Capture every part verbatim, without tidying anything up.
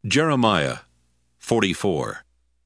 Jeremiah forty-four.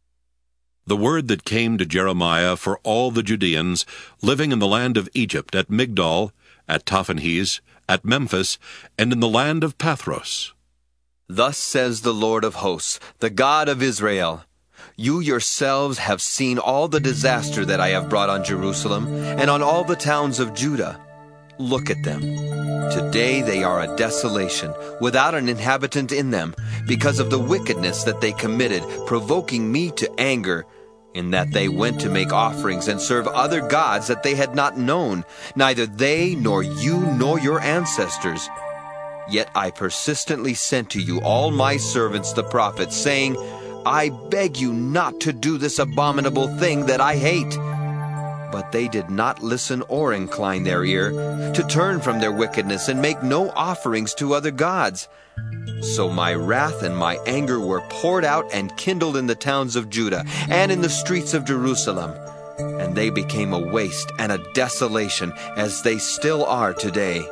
The word that came to Jeremiah for all the Judeans living in the land of Egypt, at Migdol, at Tahpanhes, at Memphis, and in the land of Pathros. Thus says the Lord of hosts, the God of Israel, you yourselves have seen all the disaster that I have brought on Jerusalem and on all the towns of Judah. Look at them. Today they are a desolation, without an inhabitant in them, because of the wickedness that they committed, provoking me to anger, in that they went to make offerings and serve other gods that they had not known, neither they nor you nor your ancestors. Yet I persistently sent to you all my servants the prophets, saying, I beg you not to do this abominable thing that I hate. But they did not listen or incline their ear, to turn from their wickedness and make no offerings to other gods. So my wrath and my anger were poured out and kindled in the towns of Judah and in the streets of Jerusalem. And they became a waste and a desolation, as they still are today.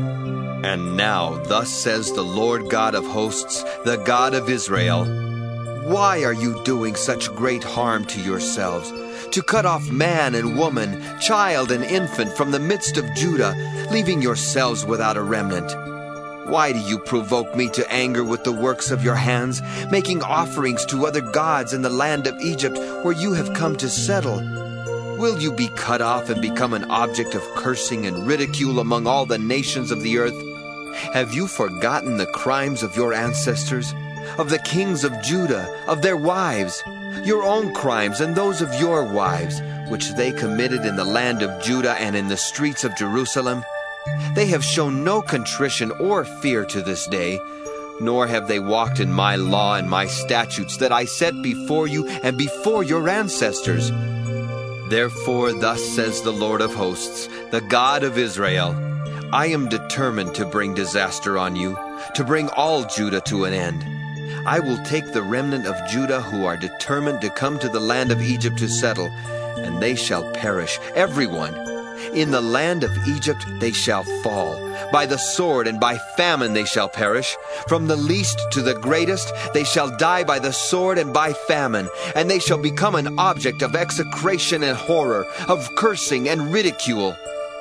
And now thus says the Lord God of hosts, the God of Israel, why are you doing such great harm to yourselves, to cut off man and woman, child and infant from the midst of Judah, leaving yourselves without a remnant? Why do you provoke me to anger with the works of your hands, making offerings to other gods in the land of Egypt, where you have come to settle? Will you be cut off and become an object of cursing and ridicule among all the nations of the earth? Have you forgotten the crimes of your ancestors, of the kings of Judah, of their wives, your own crimes and those of your wives, which they committed in the land of Judah and in the streets of Jerusalem? They have shown no contrition or fear to this day, nor have they walked in my law and my statutes that I set before you and before your ancestors. Therefore thus says the Lord of hosts, the God of Israel, I am determined to bring disaster on you, to bring all Judah to an end. I will take the remnant of Judah who are determined to come to the land of Egypt to settle, and they shall perish, everyone. In the land of Egypt they shall fall. By the sword and by famine they shall perish. From the least to the greatest they shall die by the sword and by famine, and they shall become an object of execration and horror, of cursing and ridicule.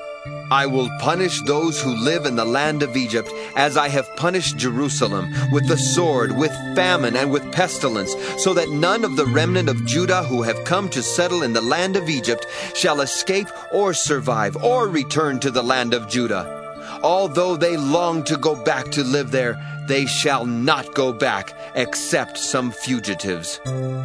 I will punish those who live in the land of Egypt, as I have punished Jerusalem, with the sword, with famine, and with pestilence, so that none of the remnant of Judah who have come to settle in the land of Egypt shall escape or survive or return to the land of Judah. Although they long to go back to live there, they shall not go back, except some fugitives.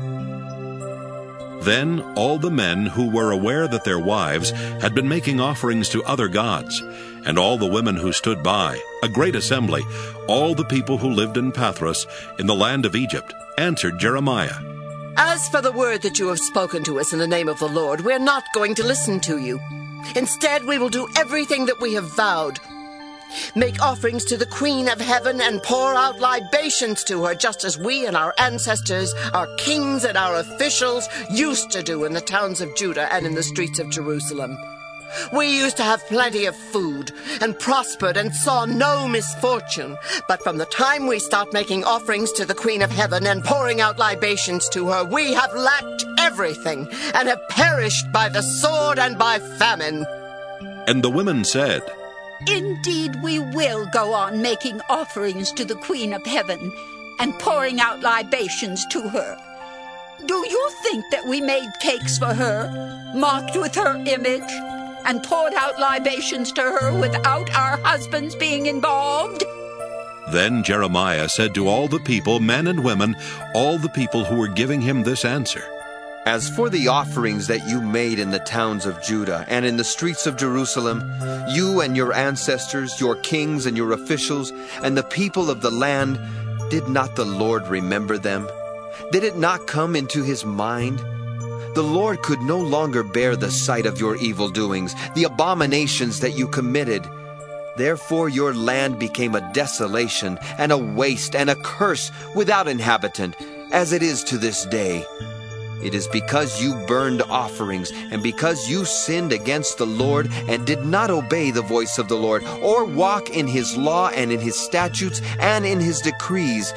Then all the men who were aware that their wives had been making offerings to other gods, and all the women who stood by, a great assembly, all the people who lived in Pathros in the land of Egypt, answered Jeremiah, As for the word that you have spoken to us in the name of the Lord, we are not going to listen to you. Instead, we will do everything that we have vowed. Make offerings to the Queen of Heaven and pour out libations to her, just as we and our ancestors, our kings and our officials used to do in the towns of Judah and in the streets of Jerusalem. We used to have plenty of food and prospered and saw no misfortune. But from the time we stopped making offerings to the Queen of Heaven and pouring out libations to her, we have lacked everything and have perished by the sword and by famine. And the women said, Indeed, we will go on making offerings to the Queen of Heaven and pouring out libations to her. Do you think that we made cakes for her, marked with her image, and poured out libations to her without our husbands being involved? Then Jeremiah said to all the people, men and women, all the people who were giving him this answer, As for the offerings that you made in the towns of Judah and in the streets of Jerusalem, you and your ancestors, your kings and your officials, and the people of the land, did not the Lord remember them? Did it not come into his mind? The Lord could no longer bear the sight of your evil doings, the abominations that you committed. Therefore your land became a desolation and a waste and a curse without inhabitant, as it is to this day. It is because you burned offerings, and because you sinned against the Lord, and did not obey the voice of the Lord, or walk in his law and in his statutes and in his decrees,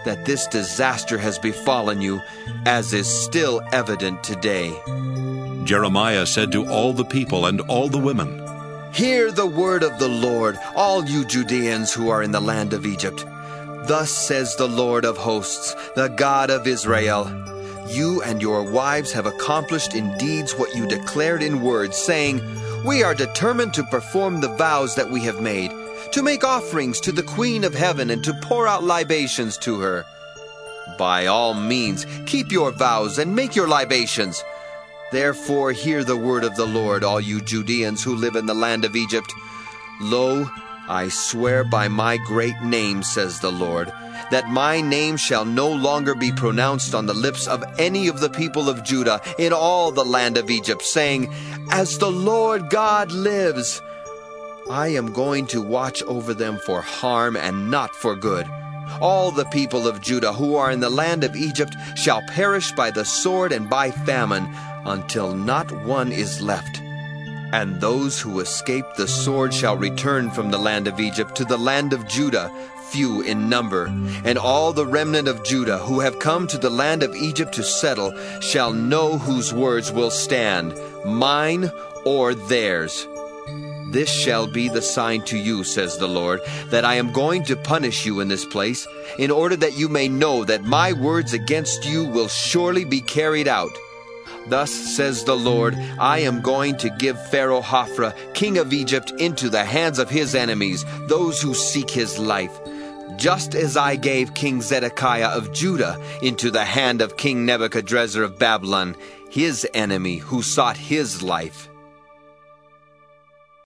that this disaster has befallen you, as is still evident today. Jeremiah said to all the people and all the women, Hear the word of the Lord, all you Judeans who are in the land of Egypt. Thus says the Lord of hosts, the God of Israel, You and your wives have accomplished in deeds what you declared in words, saying, We are determined to perform the vows that we have made, to make offerings to the Queen of Heaven and to pour out libations to her. By all means, keep your vows and make your libations. Therefore hear the word of the Lord, all you Judeans who live in the land of Egypt. Lo, I swear by my great name, says the Lord, that my name shall no longer be pronounced on the lips of any of the people of Judah in all the land of Egypt, saying, As the Lord God lives, I am going to watch over them for harm and not for good. All the people of Judah who are in the land of Egypt shall perish by the sword and by famine, until not one is left. And those who escape the sword shall return from the land of Egypt to the land of Judah, few in number. And all the remnant of Judah who have come to the land of Egypt to settle shall know whose words will stand, mine or theirs. This shall be the sign to you, says the Lord, that I am going to punish you in this place, in order that you may know that my words against you will surely be carried out. Thus says the Lord, I am going to give Pharaoh Hophra, king of Egypt, into the hands of his enemies, those who seek his life, just as I gave King Zedekiah of Judah into the hand of King Nebuchadrezzar of Babylon, his enemy who sought his life.